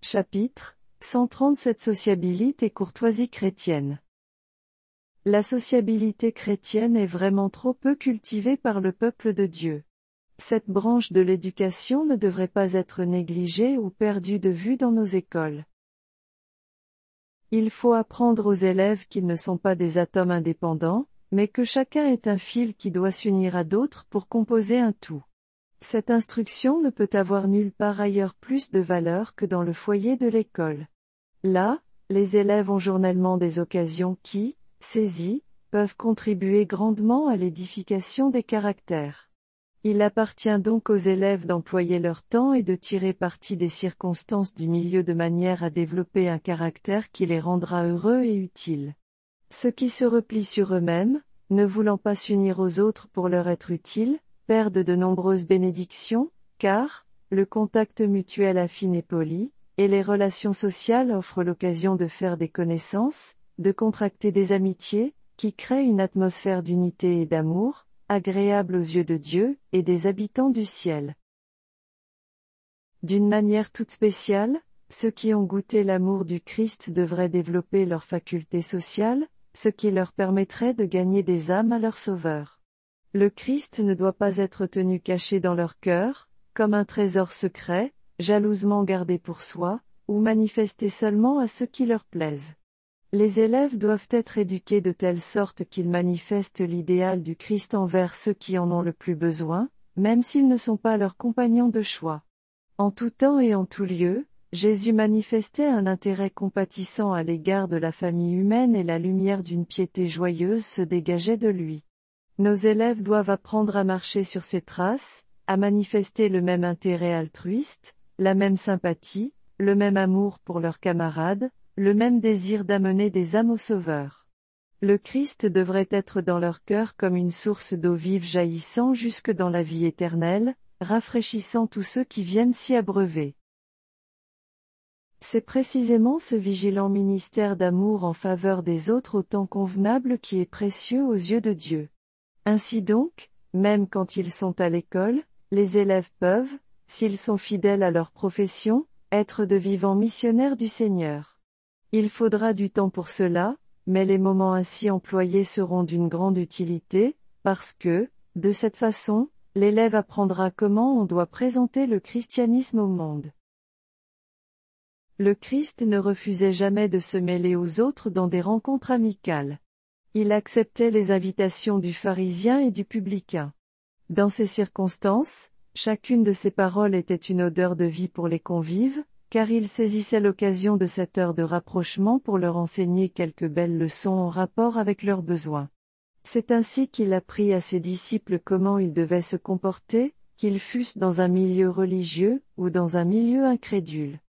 Chapitre 137 Sociabilité et courtoisie chrétienne. La sociabilité chrétienne est vraiment trop peu cultivée par le peuple de Dieu. Cette branche de l'éducation ne devrait pas être négligée ou perdue de vue dans nos écoles. Il faut apprendre aux élèves qu'ils ne sont pas des atomes indépendants, mais que chacun est un fil qui doit s'unir à d'autres pour composer un tout. Cette instruction ne peut avoir nulle part ailleurs plus de valeur que dans le foyer de l'école. Là, les élèves ont journellement des occasions qui, saisies, peuvent contribuer grandement à l'édification des caractères. Il appartient donc aux élèves d'employer leur temps et de tirer parti des circonstances du milieu de manière à développer un caractère qui les rendra heureux et utiles. Ceux qui se replient sur eux-mêmes, ne voulant pas s'unir aux autres pour leur être utiles, perdent de nombreuses bénédictions, car, le contact mutuel affine et poli, et les relations sociales offrent l'occasion de faire des connaissances, de contracter des amitiés, qui créent une atmosphère d'unité et d'amour, agréable aux yeux de Dieu, et des habitants du ciel. D'une manière toute spéciale, ceux qui ont goûté l'amour du Christ devraient développer leurs facultés sociales, ce qui leur permettrait de gagner des âmes à leur Sauveur. Le Christ ne doit pas être tenu caché dans leur cœur, comme un trésor secret, jalousement gardé pour soi, ou manifesté seulement à ceux qui leur plaisent. Les élèves doivent être éduqués de telle sorte qu'ils manifestent l'idéal du Christ envers ceux qui en ont le plus besoin, même s'ils ne sont pas leurs compagnons de choix. En tout temps et en tout lieu, Jésus manifestait un intérêt compatissant à l'égard de la famille humaine et la lumière d'une piété joyeuse se dégageait de lui. Nos élèves doivent apprendre à marcher sur ses traces, à manifester le même intérêt altruiste, la même sympathie, le même amour pour leurs camarades, le même désir d'amener des âmes au Sauveur. Le Christ devrait être dans leur cœur comme une source d'eau vive jaillissant jusque dans la vie éternelle, rafraîchissant tous ceux qui viennent s'y abreuver. C'est précisément ce vigilant ministère d'amour en faveur des autres au temps convenable qui est précieux aux yeux de Dieu. Ainsi donc, même quand ils sont à l'école, les élèves peuvent, s'ils sont fidèles à leur profession, être de vivants missionnaires du Seigneur. Il faudra du temps pour cela, mais les moments ainsi employés seront d'une grande utilité, parce que, de cette façon, l'élève apprendra comment on doit présenter le christianisme au monde. Le Christ ne refusait jamais de se mêler aux autres dans des rencontres amicales. Il acceptait les invitations du pharisien et du publicain. Dans ces circonstances, chacune de ses paroles était une odeur de vie pour les convives, car il saisissait l'occasion de cette heure de rapprochement pour leur enseigner quelques belles leçons en rapport avec leurs besoins. C'est ainsi qu'il apprit à ses disciples comment ils devaient se comporter, qu'ils fussent dans un milieu religieux, ou dans un milieu incrédule.